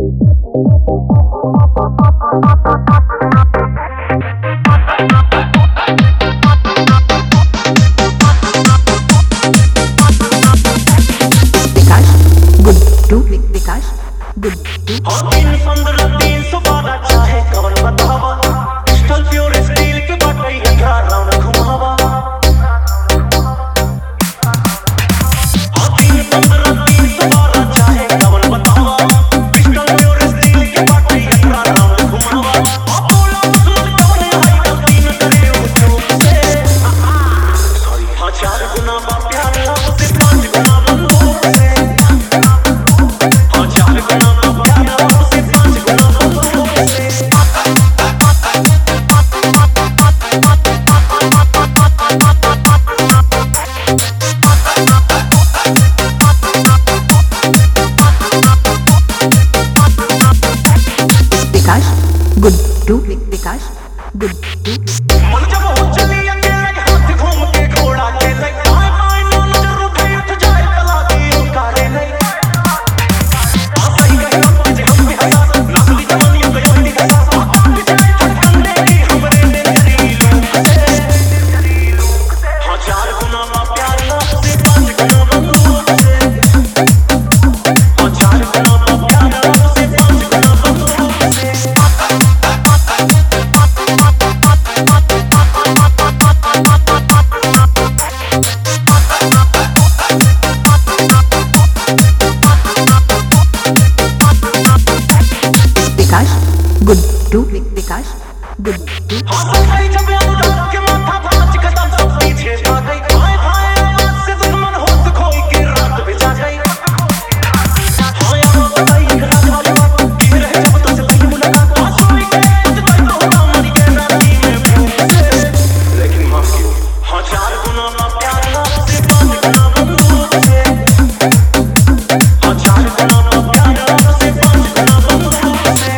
विकास good चाहे कवन बतावा पिस्टल प्योर स्टील के बाटई 18 राउंड घुमावा चाहे कवन बतावा पिस्टल प्योर स्टील के बाटई 18 राउंड घुमावा सॉरी 4 गुना प्यार लव से 5 गुना बंदूक से गुड्डू विकास गुड्डू मन जब हो चली अकेले हाथ घूम के घोड़ा के ले आए आए नो नजर उठे उठ जाए कला की काले नहीं सही गए तुझे हम भी हंसा नकली जवानी पे बंदी हंसा ठंडे की हमरे ने तेरी लूक से 4 गुना प्यार ना से 5 गुना बंदूक से 4 गुना प्यार ना से 5 गुना बंदूक से गुड्डू विकास गुड्डू सफाई जब अनुराग के माथा भांज कदम सब पीछे भाग गई हाय हाय आवाज से दुश्मन होश खोई के रात बिता गई हाय वो बताई एक रात वाली बात की रहे जब तुझसे पहली मुलाकात आंसू के कुछ पल तो होता मरी के राती में भूख से लेकिन माफ क्यों 4 गुना प्यार ना से 5 गुना बंदूक से 4 गुना प्यार ना से 5 गुना बंदूक से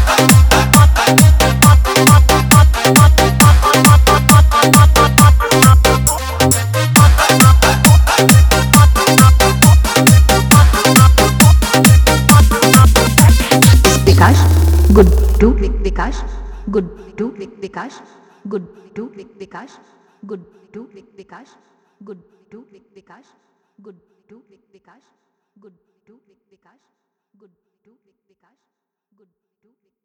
गुड्डू विकास गुड्डू विकास गुड्डू विकास गुड्डू विकास गुड्डू विकास गुड्डू विकास गुड्डू विकास गुड्डू विकास गुड्डू